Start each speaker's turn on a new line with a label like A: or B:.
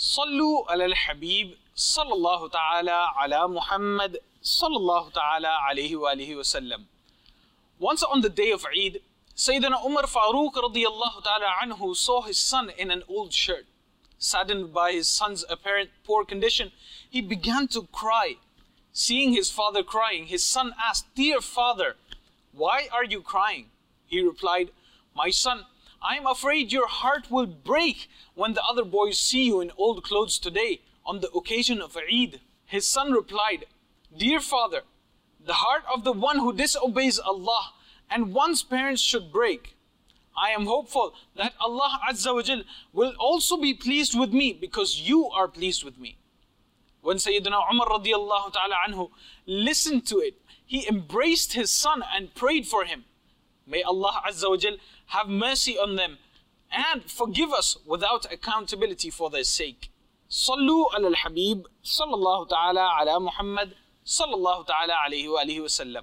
A: Sallu ala al-Habib sallallahu ta'ala ala Muhammad sallallahu ta'ala alayhi wa alihi wa sallam. Once on the day of Eid, Sayyidina Umar Farooq radiyallahu ta'ala anhu saw his son in an old shirt. Saddened by his son's apparent poor condition, he began to cry. Seeing his father crying, his son asked, "Dear father, why are you crying?" He replied, "My son, I am afraid your heart will break when the other boys see you in old clothes today on the occasion of Eid." His son replied, "Dear father, the heart of the one who disobeys Allah and one's parents should break. I am hopeful that Allah Azza wa Jal will also be pleased with me because you are pleased with me." When Sayyidina Umar radiyallahu ta'ala anhu listened to it, he embraced his son and prayed for him. May Allah Azza wa Jal have mercy on them and forgive us without accountability for their sake. Sallu ala al-Habib sallallahu ta'ala ala Muhammad sallallahu ta'ala alayhi wa alihi wa sallam.